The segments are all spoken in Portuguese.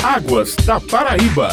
Águas da Paraíba.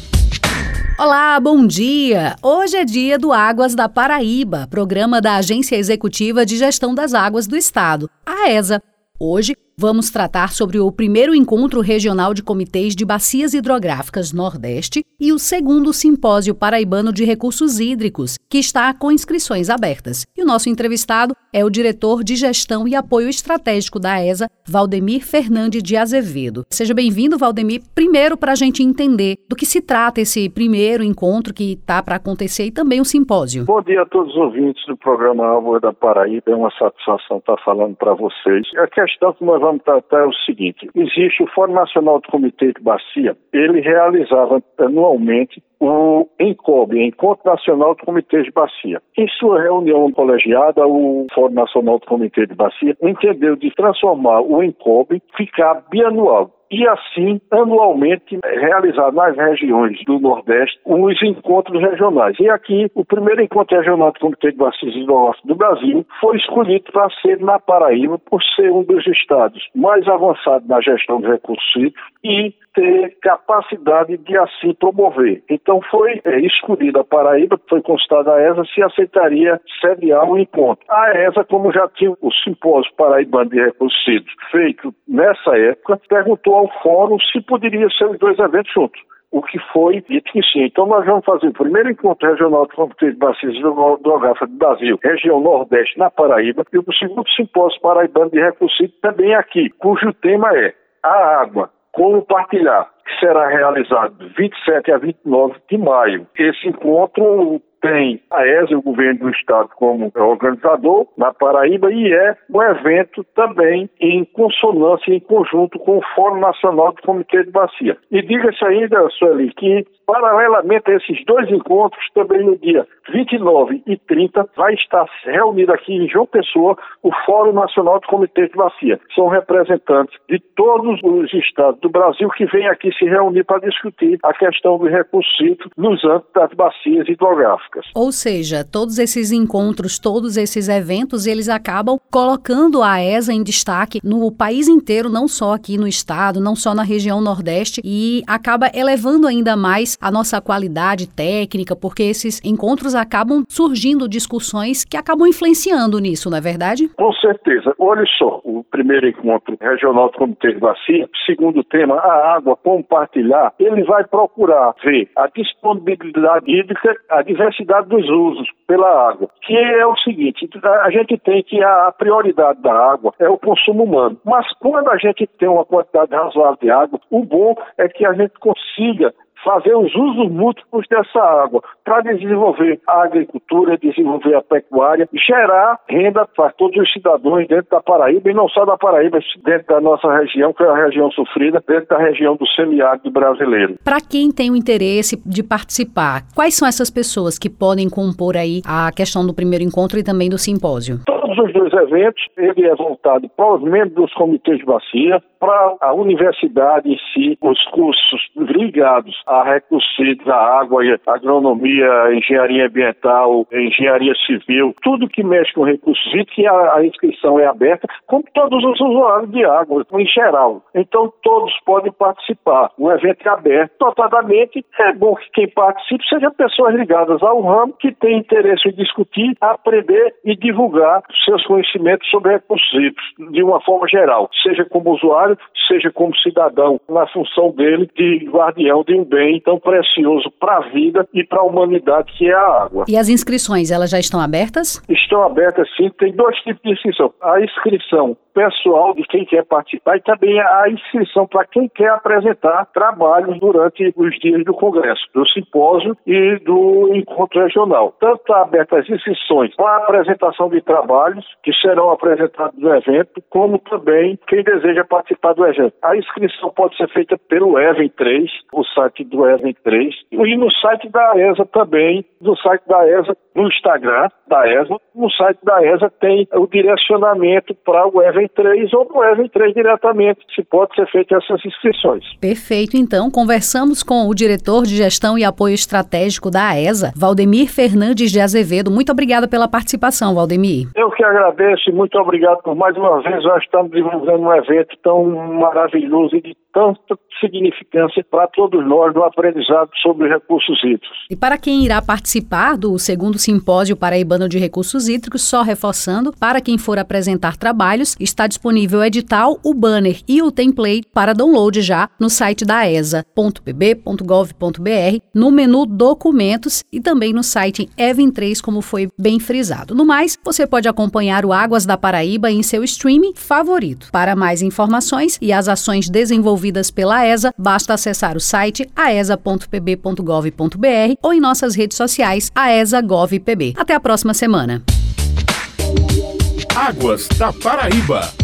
Olá, bom dia! Hoje é dia do Águas da Paraíba, programa da Agência Executiva de Gestão das Águas do Estado, a AESA. Hoje vamos tratar sobre o primeiro encontro regional de comitês de bacias hidrográficas Nordeste e o segundo simpósio paraibano de recursos hídricos, que está com inscrições abertas. E o nosso entrevistado é o diretor de gestão e apoio estratégico da AESA, Valdemir Fernandes de Azevedo. Seja bem-vindo, Valdemir. Primeiro, para a gente entender do que se trata esse primeiro encontro que está para acontecer e também o simpósio. Bom dia a todos os ouvintes do programa Águas da Paraíba. É uma satisfação estar falando para vocês. A questão que nós vamos tratar é o seguinte: existe o Fórum Nacional do Comitê de Bacia. Ele realizava anualmente o ENCOB, Encontro Nacional do Comitê de Bacia. Em sua reunião colegiada, o Fórum Nacional do Comitê de Bacia entendeu de transformar o ENCOB, ficar bianual. E assim, anualmente, realizar nas regiões do Nordeste os encontros regionais. E aqui, o primeiro encontro regional do Comitê de Bacias Hidrográficas do Brasil foi escolhido para ser na Paraíba, por ser um dos estados mais avançados na gestão de recursos hídricos e ter capacidade de assim promover. Então foi escolhida a Paraíba, foi consultada a ESA se aceitaria sediar o encontro. A ESA, como já tinha o simpósio paraibano de recursos hídricos feito nessa época, perguntou ao fórum se poderia ser os dois eventos juntos, o que foi dito que sim. Então nós vamos fazer o primeiro encontro regional do Comitê de Bacias Hidrográficas do Brasil, região Nordeste, na Paraíba, e o segundo simpósio paraibano de recursos hídricos também aqui, cujo tema é a água, como partilhar, que será realizado de 27 a 29 de maio. Esse encontro tem a ESA, o governo do estado, como organizador na Paraíba, e é um evento também em consonância, em conjunto com o Fórum Nacional do Comitê de Bacia. E diga-se ainda, Sueli, que paralelamente a esses dois encontros, também no dia 29 e 30, vai estar reunido aqui em João Pessoa o Fórum Nacional do Comitê de Bacia. São representantes de todos os estados do Brasil que vêm aqui se reunir para discutir a questão do recurso hídrico nos âmbitos das bacias hidrográficas. Ou seja, todos esses encontros, todos esses eventos, eles acabam colocando a AESA em destaque no país inteiro, não só aqui no estado, não só na região Nordeste, e acaba elevando ainda mais a nossa qualidade técnica, porque esses encontros acabam surgindo discussões que acabam influenciando nisso, não é verdade? Com certeza. Olha só, o primeiro encontro regional do Comitê de Bacia, segundo tema, a água, como partilhar, ele vai procurar ver a disponibilidade hídrica, a diversidade dos usos pela água, que é o seguinte: a gente tem que a prioridade da água é o consumo humano, mas quando a gente tem uma quantidade razoável de água, o bom é que a gente consiga fazer os usos múltiplos dessa água para desenvolver a agricultura, desenvolver a pecuária, gerar renda para todos os cidadãos dentro da Paraíba, e não só da Paraíba, dentro da nossa região, que é a região sofrida, dentro da região do semiárido brasileiro. Para quem tem o interesse de participar, quais são essas pessoas que podem compor aí a questão do primeiro encontro e também do simpósio? Todos os dois eventos, ele é voltado para os membros dos comitês de bacia, para a universidade em si, os cursos ligados a recursos hídricos, a água, a agronomia, a engenharia ambiental, a engenharia civil, tudo que mexe com recursos hídricos, e a inscrição é aberta, como todos os usuários de água, em geral. Então, todos podem participar. O evento é aberto. Notadamente, é bom que quem participe seja pessoas ligadas ao ramo, que têm interesse em discutir, aprender e divulgar seus conhecimentos sobre recursos hídricos, de uma forma geral, seja como usuário, seja como cidadão, na função dele de guardião de um bem tão precioso para a vida e para a humanidade, que é a água. E as inscrições, elas já estão abertas? Estão abertas, sim. Tem dois tipos de inscrição: a inscrição pessoal de quem quer participar e também a inscrição para quem quer apresentar trabalhos durante os dias do Congresso, do simpósio e do encontro regional. Tanto está aberta as inscrições para a apresentação de trabalhos que serão apresentados no evento, como também quem deseja participar do evento. A inscrição pode ser feita pelo Even 3, o site do Even 3, e no site da ESA também, no site da ESA, no Instagram da ESA. No site da ESA tem o direcionamento para o Even 3 ou no Even 3 diretamente, se pode ser feita essas inscrições. Perfeito, então, conversamos com o diretor de gestão e apoio estratégico da AESA, Valdemir Fernandes de Azevedo. Muito obrigada pela participação, Valdemir. Eu que agradeço e muito obrigado por mais uma vez nós estamos desenvolvendo um evento tão maravilhoso e de tanta significância para todos nós no aprendizado sobre recursos hídricos. E para quem irá participar do 2º Simpósio Paraibano de Recursos Hídricos, só reforçando, para quem for apresentar trabalhos, está disponível o edital, o banner e o template para download já no site da esa.pb.gov.br, no menu Documentos e também no site Evin3, como foi bem frisado. No mais, você pode acompanhar o Águas da Paraíba em seu streaming favorito. Para mais informações e as ações desenvolvidas pela ESA, basta acessar o site aesa.pb.gov.br ou em nossas redes sociais aesa.gov.pb. Até a próxima semana. Águas da Paraíba.